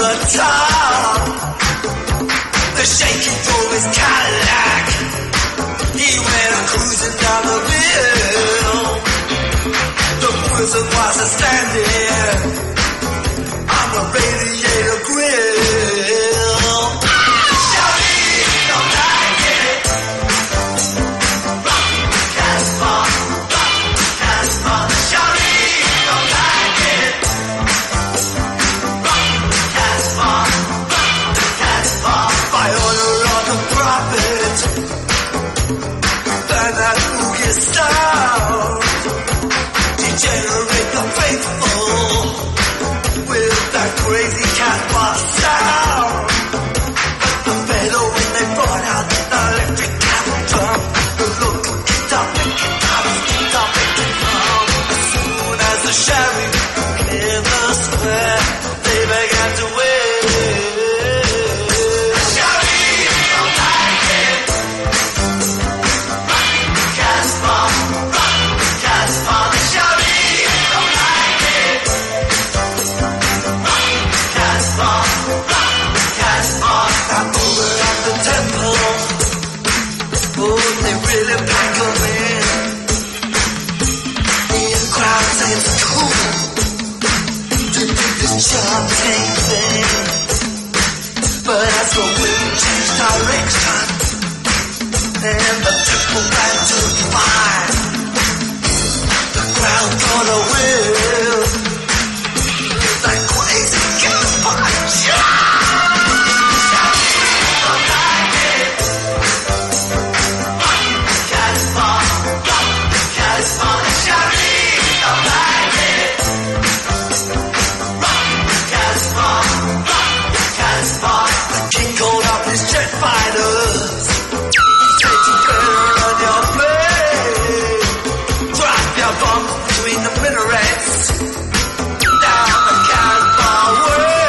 the top. The shaky drove his Cadillac. He went cruising down the hill. The prison was standing on the radiator grill. Shawty, don't like it. Rock Casbah, Shawty, don't like it. Rock Casbah, by order of the prophet. Burn that boogie sound. Degenerate the faithful with that crazy Casbah sound. The better when they brought out the electric captor. The local guitar picking drums, guitar picking drum. As soon as the sheriff in the square, they began to wait. Sheriff, don't like it. Rock Casbah, the sheriff, don't like it. Rock Casbah, that moving at the temple. Oh, they really pack 'em in. The crowd says it's cool to do this chanting thing. But as the wind changed direction and the temple ran to fire, the crowd got a will. That crazy Casbah don't like it. Rock Casbah, the sheriff don't like it. Rock Casbah, the king called up his jet fighters. Said you better run your play. Drop your bombs between the minarets. Down the Casbah way.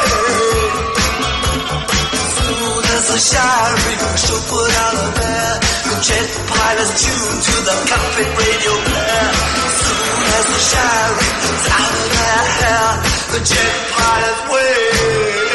Soon as the sheriff should put out a bear, the jet pilots tuned to the cockpit radio player. Soon as the sheriff is out of their hair, the jet pilots wait.